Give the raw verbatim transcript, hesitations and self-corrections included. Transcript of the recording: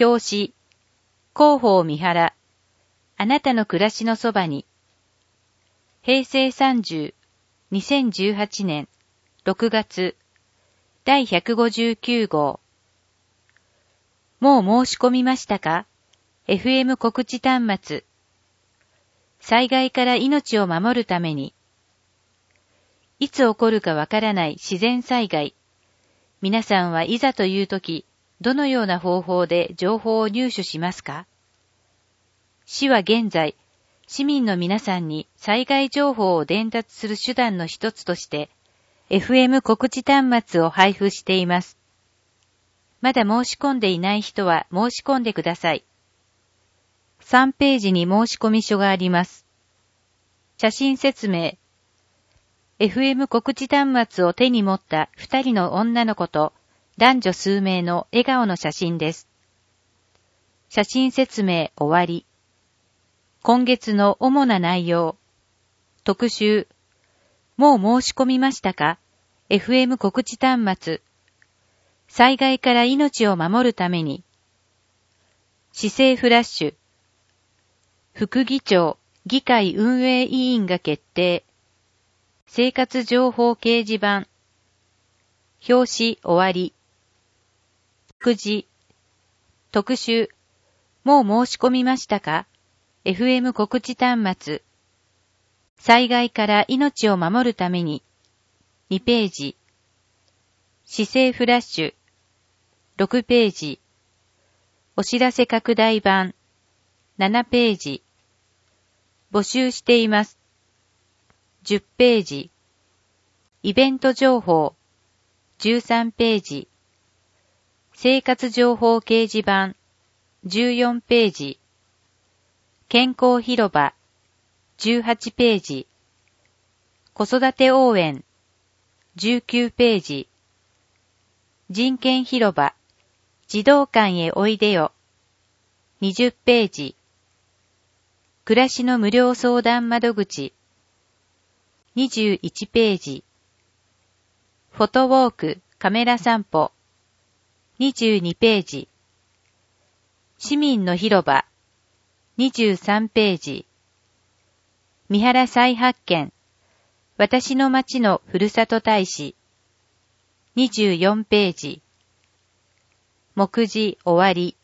表紙、広報三原、あなたの暮らしのそばに。平成さんじゅう、にせんじゅうはちねんろくがつ、だいひゃくごじゅうきゅう号。もう申し込みましたか？ エフエム 告知端末。災害から命を守るために。いつ起こるかわからない自然災害。皆さんはいざというとき、どのような方法で情報を入手しますか？市は現在、市民の皆さんに災害情報を伝達する手段の一つとして、エフエム 告知端末を配布しています。まだ申し込んでいない人は申し込んでください。さんページに申し込み書があります。写真説明。エフエム 告知端末を手に持った二人の女の子と男女数名の笑顔の写真です。写真説明終わり。今月の主な内容。特集。もう申し込みましたか？ エフエム 告知端末。災害から命を守るために。市政フラッシュ。副議長、議会運営委員が決定。生活情報掲示板。表紙終わり。くじ。特集。もう申し込みましたか？ エフエム 告知端末。災害から命を守るために。にページ。市政フラッシュ。ろくページ。お知らせ拡大版。ななページ。募集しています。じゅっページ。イベント情報。じゅうさんページ。生活情報掲示板。じゅうよんページ。健康広場。じゅうはちページ。子育て応援。じゅうきゅうページ。人権広場。児童館へおいでよ。にじゅっページ。暮らしの無料相談窓口。にじゅういちページ。フォトウォーク、カメラ散歩。にじゅうにページ。市民の広場。にじゅうさんページ。三原再発見。私の町のふるさと大使。にじゅうよんページ。目次終わり。